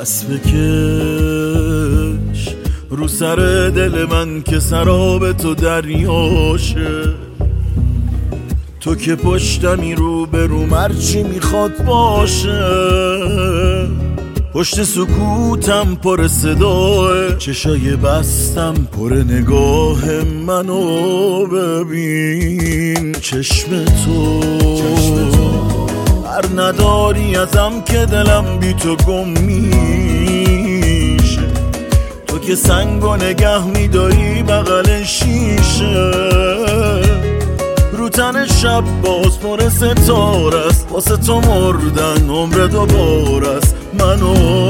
دست بکش رو سر دل من که سراب تو دریاشه. تو که پشتمی رو به رو مرچی میخواد باشه. پشت سکوتم پر صداه، چشای بستم پر نگاه منو ببین. چشم تو هر نداری ازم که دلم بی تو گم میشه. تو که سنگو نگه میداری بغل شیشه. رو تن شب باز پر ستاره است، واسه تو مردن عمر دوباره است. منو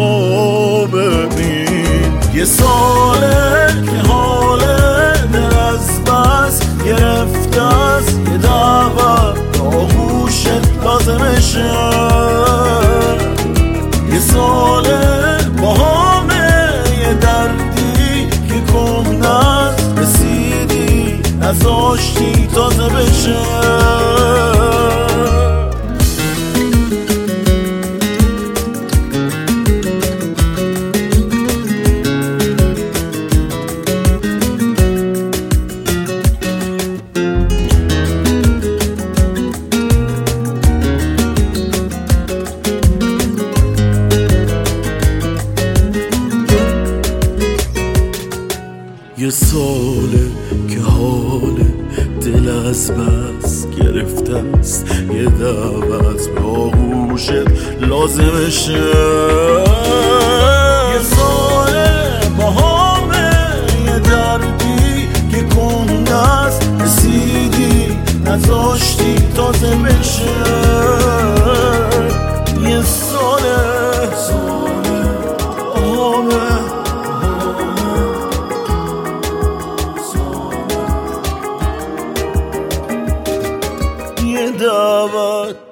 ببین یه ساله که حال دل از بس گرفته است. یه دعوت آغوشت لازمشه. یه ساله با همه یه دردی که کهنه رسیدی نذاشتی تازه بشه. یه ساله که حال دل از بس گرفته است. یه دعوت به آغوشت لازمشه. یه ساله با همه یه دردی که کنده است رسیدی نذاشتی تازه بشه. یه ساله یه دعوت